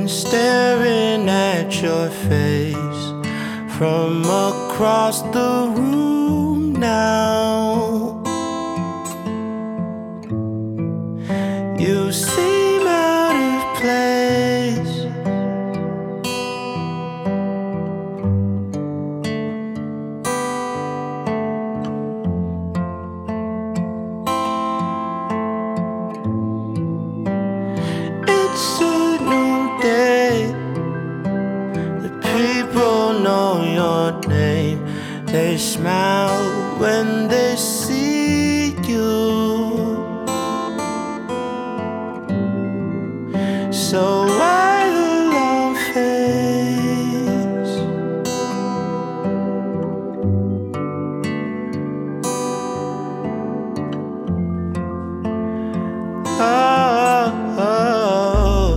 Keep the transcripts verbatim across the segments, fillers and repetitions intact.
been staring at your face from across the room now. You seem out of place. It's a new day. The people know your name. They smile when they see you. So why the long face? Oh, oh.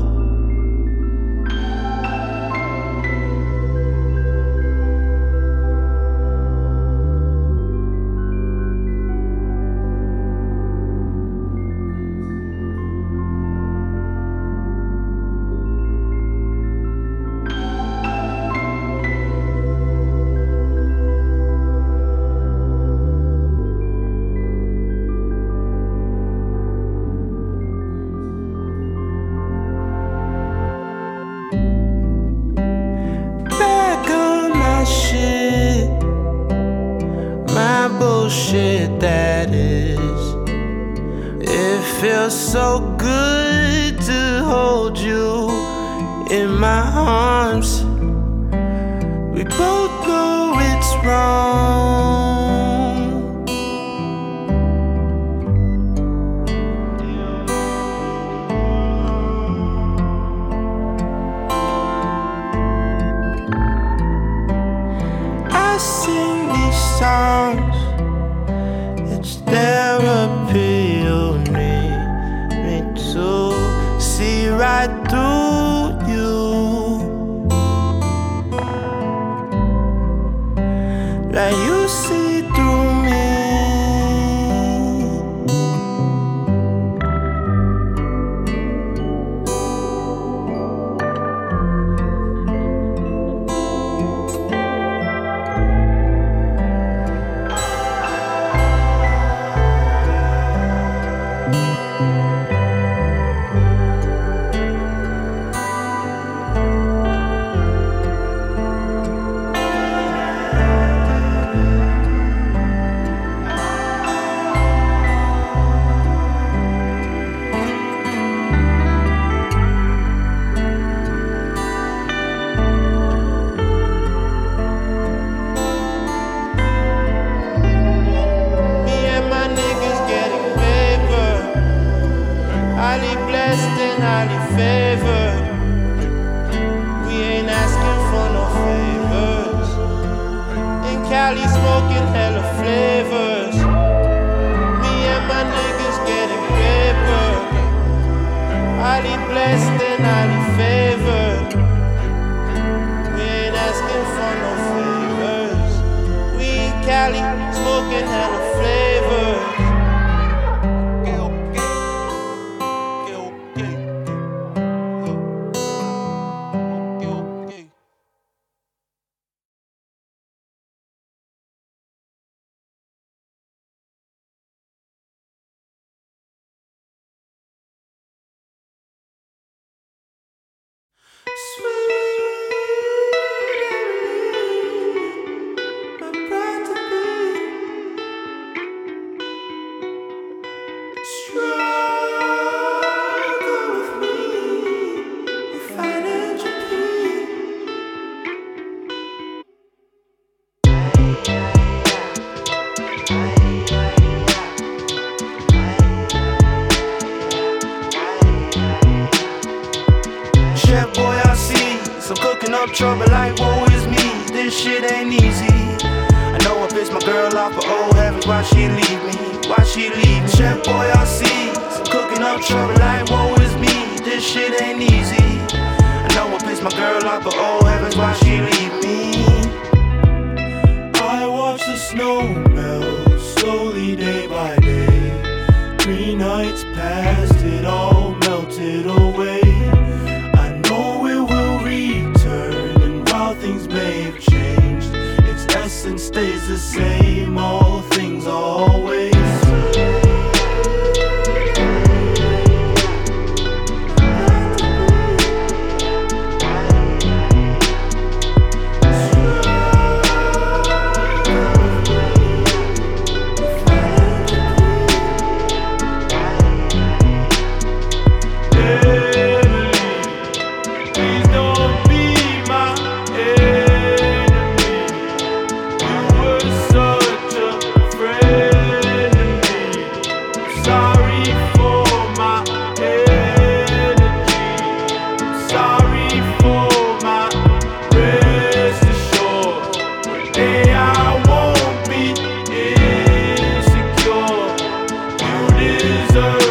Back on my shit, my bullshit that is. It feels so good to hold you in my arms. We both know it's wrong. I sing these songs, it's therapy. You need me to see right through you, like you see through me. Highly blessed and highly favored. We ain't asking for no favors. In Cali smoking hella flavors. Me and my niggas getting paper. Highly blessed and highly favored. We ain't asking for no favors. We in Cali smoking hella flavors. Chef boy, I see some cooking up trouble like woe is me. This shit ain't easy. I know I pissed my girl off, but oh heavens, why she leave me? Why she leave me? Chef boy, I see some cooking up trouble like woe is me. This shit ain't easy. I know I pissed my girl off, but oh heavens, why she leave me? I watch the snow melt slowly day by day. Three nights passed, it all melted away. I know it deserve.